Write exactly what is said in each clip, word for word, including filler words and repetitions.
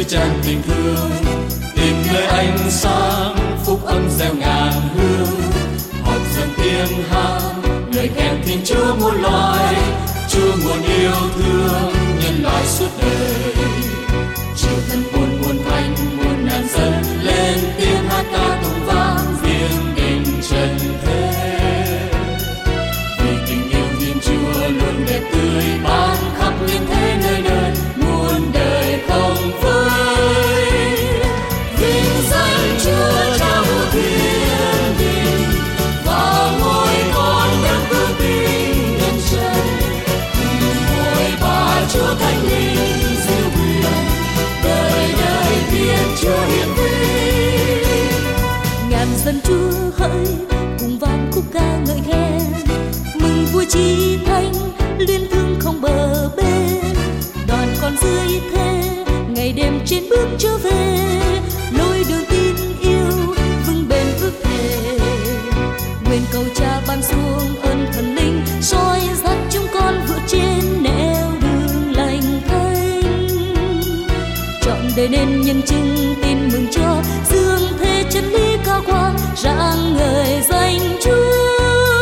tràn tình thương, tìm nơi ánh sáng phúc âm gieo ngàn hương. Họp dần tiếng hát lời khen Thiên Chúa muôn loài, Chúa nguồn yêu thương nhân loại suốt đời. Chiều thần muôn muôn thánh muôn ngàn dân lên tiếng hát ca tụng vang viên đình trần thế. Vì tình yêu Thiên Chúa luôn đẹp tươi ban khắp nhân thế nơi nơi muôn đời không vơi. Vinh danh Chúa Cha vô thiên đình và ngôi con đấng cứu tinh nhân trần. Ngôi Ba Chúa Thánh Linh diệu quyền đời đời Thiên Chúa hiển vinh. Ngàn dân Chúa hỡi cùng vang khúc ca ngợi khen, mừng vui chí thánh liên thương không bờ bến. Đoàn con dưới thế ngày đêm trên bước trở về, lối đường tin yêu vững bền ước thề. Nguyện cầu Cha ban xuống ơn thần linh, soi dắt chúng con vượt trên nẻo đường lành thánh. Trọn đời nên nhân chứng tin mừng cho dương thế chân lý cao quang rạng ngời danh Chúa.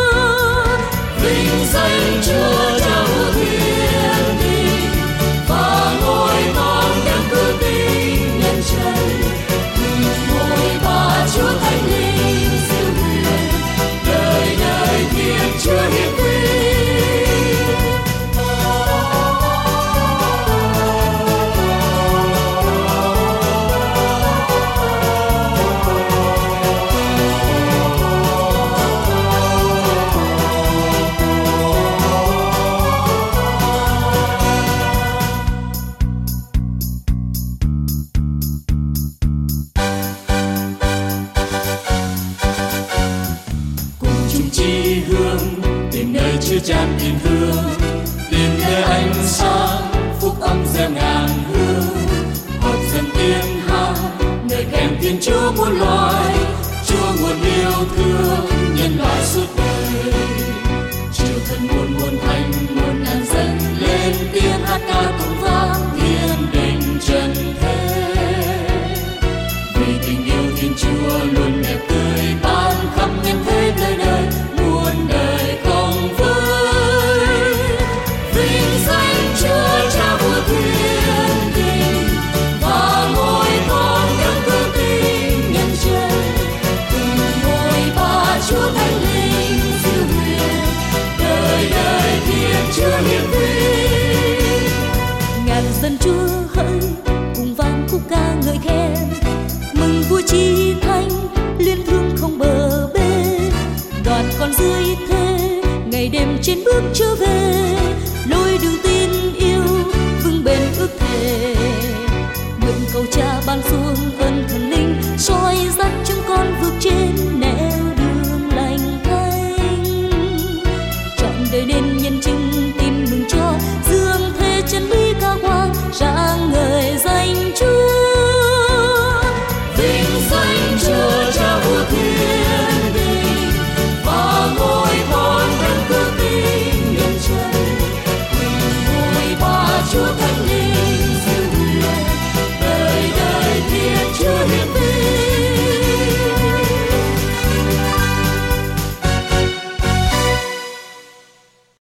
Vinh danh Chúa Cha vô thiên đình và ngôi con đấng cứu tinh nhân trần. Ngôi Ba Chúa Thánh Linh diệu quyền đời đời Thiên Chúa hiển vinh. Chí hương tìm nơi chứa chan tình thương, tìm nơi ánh sáng phúc âm gieo ngàn hương. Họp dần tiếng hát nơi kèm Thiên Chúa muôn loài, Chúa nguồn yêu thương nhân loại suốt đời. Chiều thần muôn muôn thánh muôn ngàn dân lên tiếng hát ca tụng vang thiên đình trần thế. Vì tình yêu Thiên Chúa luôn đẹp tươi ban khắp nhân thế nơi đời muôn đời không vơi. Vinh danh Chúa Cha vô thiên đình và ngôi con đấng cứu tinh nhân trần. Cùng ngôi Ba Chúa Thánh Linh diệu quyền đời đời Thiên Chúa hiển vinh. Ngàn dân Chúa hỡi cùng vang khúc ca ngợi khen, mừng vui chí thánh liên thương không bờ bến. Đoàn con dưới thế ngày đêm trên bước trở về,